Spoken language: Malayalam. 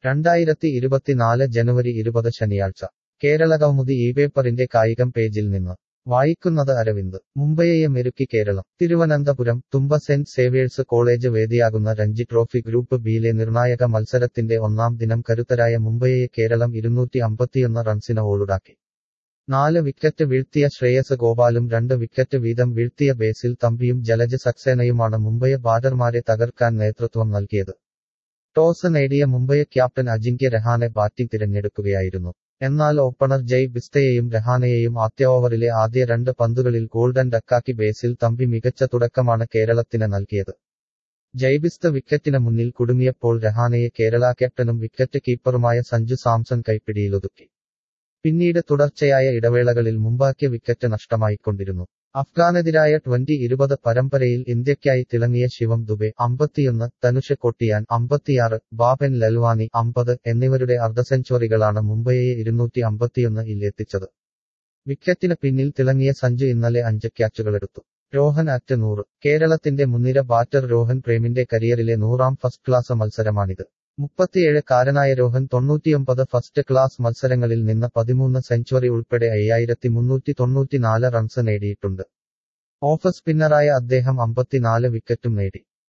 2024 ജനുവരി 20 ശനിയാഴ്ച കേരളകൗമുദി പേപ്പറിന്റെ കായികം പേജിൽ നിന്ന് വായിക്കുന്നത് അരവിന്ദ്. മുംബൈയെ മെരുക്കി Keralam. Thiruvananthapuram Thumba saint Xavier's college വേദിയാകുന്ന രഞ്ജി ട്രോഫി ഗ്രൂപ്പ് ബിയിലെ നിർണായക മത്സരത്തിന്റെ ഒന്നാം ദിനം കരുത്തരായ മുംബൈയെ കേരളം 251 റൺസിന് ഓളുടാക്കി. 4 വിക്കറ്റ് വീഴ്ത്തിയ ശ്രേയസ് ഗോപാലും 2 വിക്കറ്റ് വീതം വീഴ്ത്തിയ ബേസിൽ തമ്പിയും ജലജ് സക്സേനയുമാണ് മുംബൈ ബാറ്റർമാരെ തകർക്കാൻ നേതൃത്വം നൽകിയത്. ടോസ് നേടിയ മുംബൈ ക്യാപ്റ്റൻ അജിങ്ക്യ രഹാനെ ബാറ്റിംഗ് തിരഞ്ഞെടുക്കുകയായിരുന്നു. എന്നാൽ ഓപ്പണർ ജയ് ബിസ്തയെയും രഹാനെയെയും ആദ്യ ഓവറിലെ ആദ്യ 2 പന്തുകളിൽ ഗോൾഡൻ ഡക്കാക്കി ബേസിൽ തമ്പി മികച്ച തുടക്കമാണ് കേരളത്തിന് നൽകിയത്. ജയ്ബിസ്ത വിക്കറ്റിന് മുന്നിൽ കുടുങ്ങിയപ്പോൾ രഹാനെയെ കേരള ക്യാപ്റ്റനും വിക്കറ്റ് കീപ്പറുമായ സഞ്ജു സാംസൺ കൈപ്പിടിയിലൊതുക്കി. പിന്നീട് തുടർച്ചയായ ഇടവേളകളിൽ മുംബൈക്ക് വിക്കറ്റ് നഷ്ടമായിക്കൊണ്ടിരുന്നു. അഫ്ഗാനെതിരായ T20 പരമ്പരയിൽ ഇന്ത്യയ്ക്കായി തിളങ്ങിയ ശിവം ദുബെ 51, തനുഷ് കൊട്ടിയാൻ 56, ബാബൻ ലൽവാനി 50 എന്നിവരുടെ അർദ്ധസെഞ്ചുറികളാണ് മുംബൈയെ 251-ൽ എത്തിച്ചത്. വിക്കറ്റിന് പിന്നിൽ തിളങ്ങിയ സഞ്ജു ഇന്നലെ 5 ക്യാച്ചുകളെടുത്തു. രോഹൻ അറ്റ് 100. കേരളത്തിന്റെ മുൻനിര ബാറ്റർ രോഹൻ പ്രേമിന്റെ കരിയറിലെ 100ാം ഫസ്റ്റ് ക്ലാസ് മത്സരമാണിത്. 37-കാരനായ രോഹൻ 99 ഫസ്റ്റ് ക്ലാസ് മത്സരങ്ങളിൽ നിന്ന് 13 സെഞ്ചുറി ഉൾപ്പെടെ 5394 റൺസ് നേടിയിട്ടുണ്ട്. ഓഫ് സ്പിന്നറായ അദ്ദേഹം 54 വിക്കറ്റും നേടി.